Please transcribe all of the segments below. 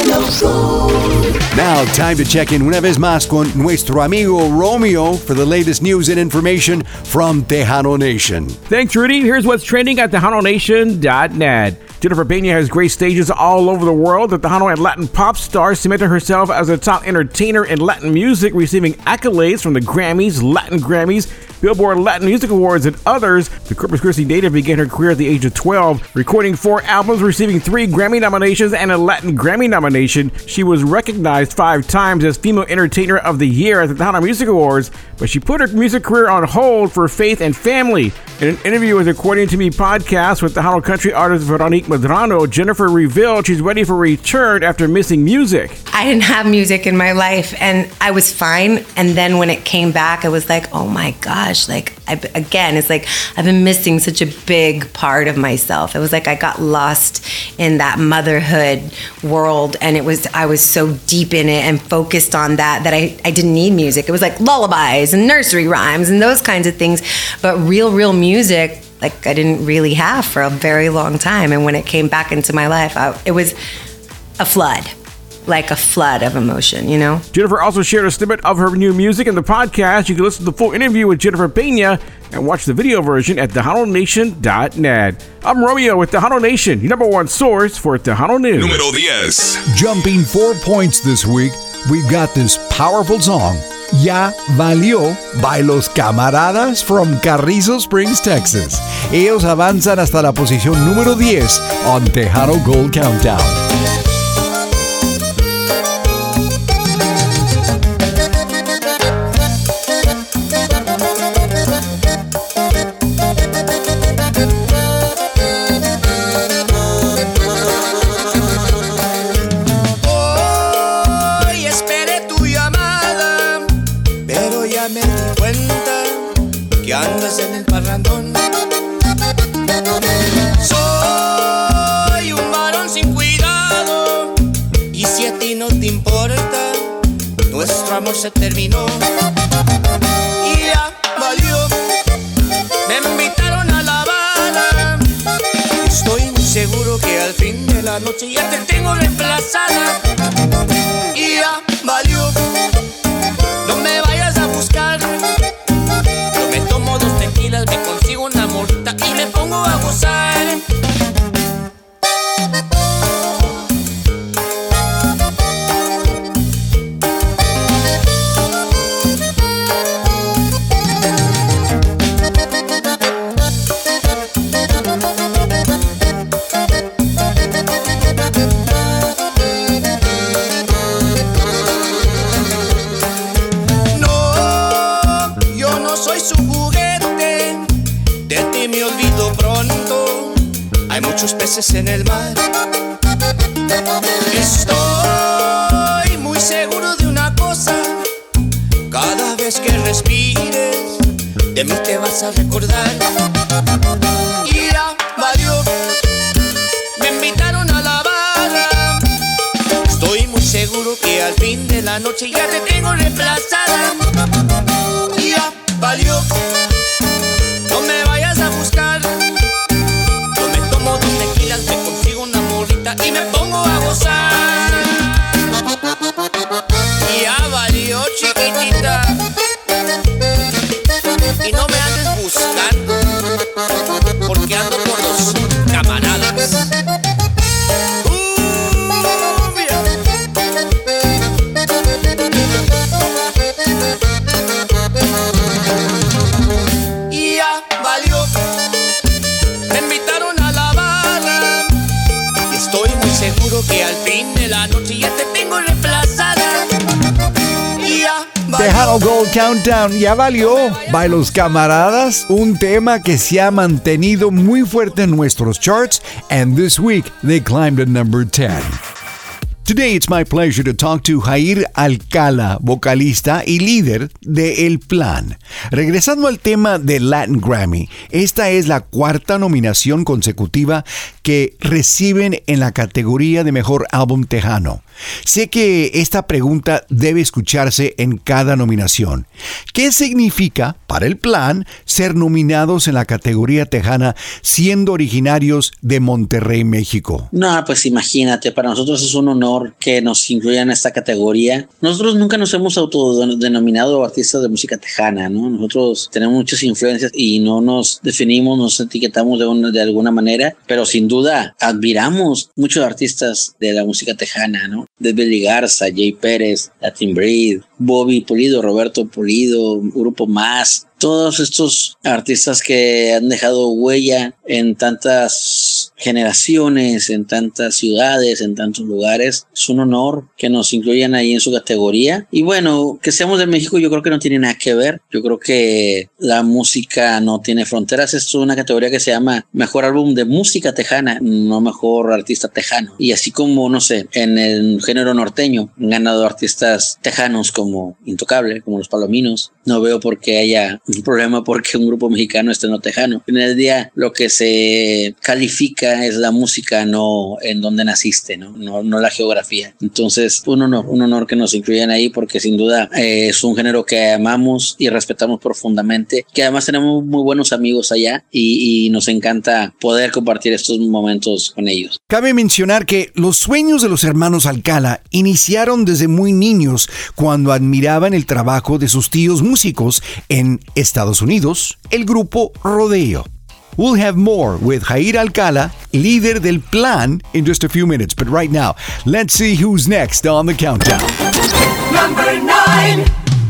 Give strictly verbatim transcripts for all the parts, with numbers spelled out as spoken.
Tejano Soul. Now, time to check in una vez más con nuestro amigo Romeo for the latest news and information from Tejano Nation. Thanks, Rudy. Here's what's trending at Tejano Nation dot net. Jennifer Pena has graced stages all over the world. The Tejano and Latin pop star cemented herself as a top entertainer in Latin music, receiving accolades from the Grammys, Latin Grammys, Billboard Latin Music Awards, and others. The Corpus Christi native began her career at the age of twelve, recording four albums, receiving three Grammy nominations and a Latin Grammy nomination. She was recognized five times as Female Entertainer of the Year at the Tejano Music Awards, but she put her music career on hold for faith and family. In an interview with According to Me podcast with Tejano country artist Veronique Medrano, Jennifer revealed she's ready for a return after missing music. I didn't have music in my life, and I was fine. And then when it came back, I was like, oh my gosh, like, I, again, it's like I've been missing such a big part of myself. It was like I got lost in that motherhood world, and it was I was so deep in it and focused on that that I, I didn't need music. It was like lullabies and nursery rhymes and those kinds of things, but real, real music, like I didn't really have for a very long time. And when it came back into my life, I, it was a flood. Like a flood of emotion, you know? Jennifer also shared a snippet of her new music in the podcast. You can listen to the full interview with Jennifer Pena and watch the video version at Tejano Nation dot net. I'm Romeo with Tejano Nation, your number one source for Tejano News. Número ten. Jumping four points this week, we've got this powerful song, Ya Valió, by Los Camaradas from Carrizo Springs, Texas. Ellos avanzan hasta la posición número diez on Tejano Gold Countdown. En el parrandón soy un varón sin cuidado, y si a ti no te importa, nuestro amor se terminó y ya valió. Me invitaron a La Habana, estoy muy seguro que al fin de la noche ya te tengo reemplazada y ya valió. No me vayas a buscar, me tomo dos tequilas, me consigo una morrita y me pongo a gozar. Hay muchos peces en el mar. Estoy muy seguro de una cosa: cada vez que respires, de mí te vas a recordar. Y ya valió. Me invitaron a la barra. Estoy muy seguro que al fin de la noche ya te tengo reemplazada. Y ya valió. No me vayas a buscar. Me consigo una morrita y me pongo a gozar. Y ya valió, chiquitita. Y no me andes buscando, porque ando con los camaradas. Uh, mira. Y ya valió. Me invitaron a La Habana. Estoy muy seguro que al fin de la noche ya te tengo reemplazada. Y ya valió. Tejano Gold Countdown, Ya Valió, by Los Camaradas, un tema que se ha mantenido muy fuerte en nuestros charts, and this week they climbed to number ten. Today, it's my pleasure to talk to Jair Alcala, vocalista y líder de El Plan. Regresando al tema de Latin Grammy, esta es la cuarta nominación consecutiva que reciben en la categoría de Mejor Álbum Tejano. Sé que esta pregunta debe escucharse en cada nominación. ¿Qué significa para El Plan ser nominados en la categoría tejana siendo originarios de Monterrey, México? No, pues imagínate, para nosotros es un honor que nos incluyan en esta categoría. Nosotros nunca nos hemos autodenominado artistas de música tejana, ¿no? Nosotros tenemos muchas influencias y no nos definimos, nos etiquetamos de, una, de alguna manera, pero sin duda admiramos muchos artistas de la música tejana, ¿no? Desde Billy Garza, Jay Pérez, Latin Breed, Bobby Pulido, Roberto Pulido, Grupo Más, todos estos artistas que han dejado huella en tantas generaciones, en tantas ciudades, en tantos lugares. Es un honor que nos incluyan ahí en su categoría. Y bueno, que seamos de México yo creo que no tiene nada que ver. Yo creo que la música no tiene fronteras. Esto es una categoría que se llama Mejor Álbum de Música Tejana, no Mejor Artista Tejano. Y así como, no sé, en el género norteño han ganado artistas tejanos como Intocable, como Los Palominos. No veo por qué haya un problema porque un grupo mexicano esté no tejano. En el día lo que se califica es la música, no en donde naciste, no, no, no la geografía. Entonces, un honor, un honor que nos incluyan ahí porque sin duda eh, es un género que amamos y respetamos profundamente, que además tenemos muy buenos amigos allá y, y nos encanta poder compartir estos momentos con ellos. Cabe mencionar que los sueños de los hermanos Alcala iniciaron desde muy niños cuando admiraban el trabajo de sus tíos músicos en Estados Unidos, el grupo Rodeo. We'll have more with Jair Alcala, líder del Plan, in just a few minutes. But right now, let's see who's next on the countdown. Number nine.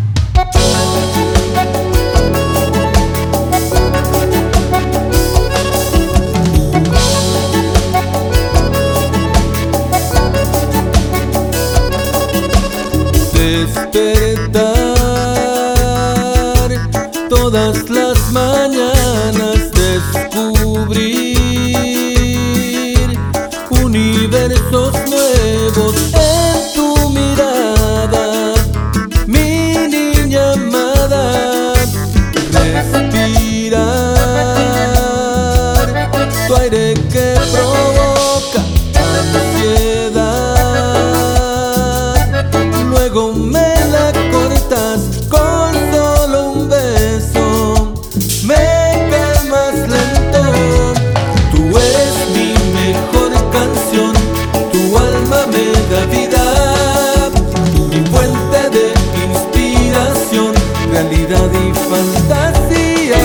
Despertar todas las mañanas, descubrir universos nuevos en tu mirada, mi niña amada. Respirar tu aire que provoca ansiedad, luego me la cortas con solo un beso, me calmas lento. Tú eres mi mejor canción, tu alma me da vida, mi fuente de inspiración, realidad y fantasía.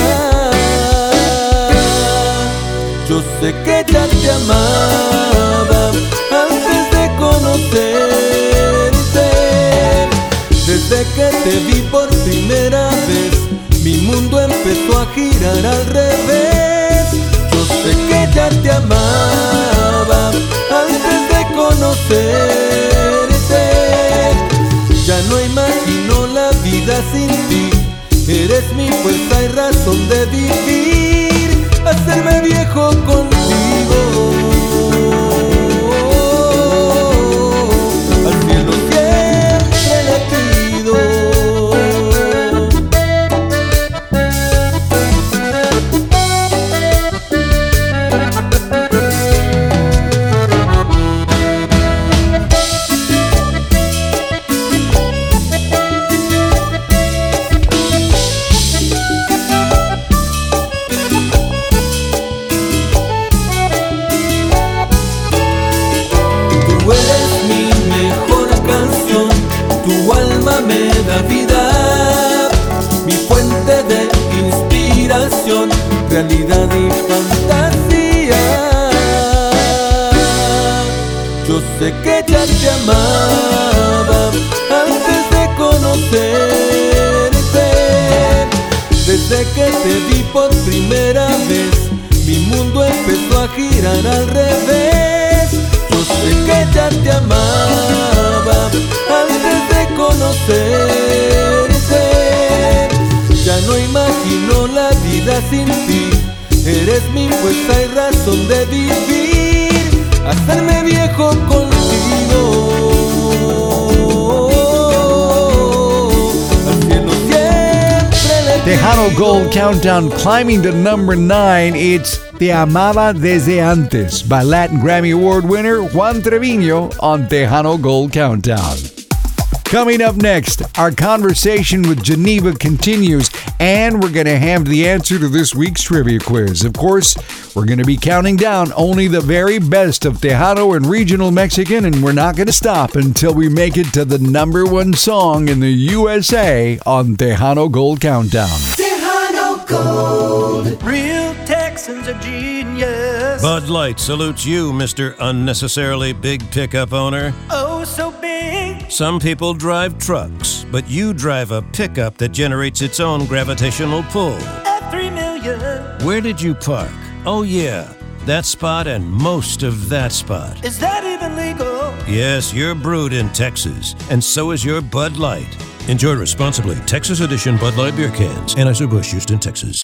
Yo sé que ya te amaba antes de conocerte. Desde que te vi por primera vez, mi mundo empezó a girar al revés. Yo sé que ya te amaba antes de conocerte. Ya no imagino la vida sin ti. Eres mi fuerza y razón de vivir, hacerme viejo contigo. Al cielo siempre le pido. Tú eres mi mejor canción, tu alma me da vida, mi fuente de inspiración, realidad y fantasía. Yo sé que ya te amaba antes de conocerte. Desde que te vi por primera vez, mi mundo empezó a girar al revés. Yo sé que ya te amaba antes de conocerte. Ya no imagino la vida sin ti. Eres mi fuerza y razón de vivir, hacerme viejo contigo. Tejano Gold Countdown climbing to number nine. It's Te Amaba Desde Antes by Latin Grammy Award winner Juan Trevino on Tejano Gold Countdown. Coming up next, our conversation with Geneva continues, and we're going to have the answer to this week's trivia quiz. Of course, we're going to be counting down only the very best of Tejano and regional Mexican, and we're not going to stop until we make it to the number one song in the U S A on Tejano Gold Countdown. Tejano Gold. Real Texans are genius. Bud Light salutes you, Mister Unnecessarily Big Pickup Owner. Oh, so big. Some people drive trucks, but you drive a pickup that generates its own gravitational pull. At three million. Where did you park? Oh, yeah, that spot and most of that spot. Is that even legal? Yes, you're brewed in Texas, and so is your Bud Light. Enjoy responsibly. Texas Edition Bud Light beer cans. Anheuser-Busch, Houston, Texas.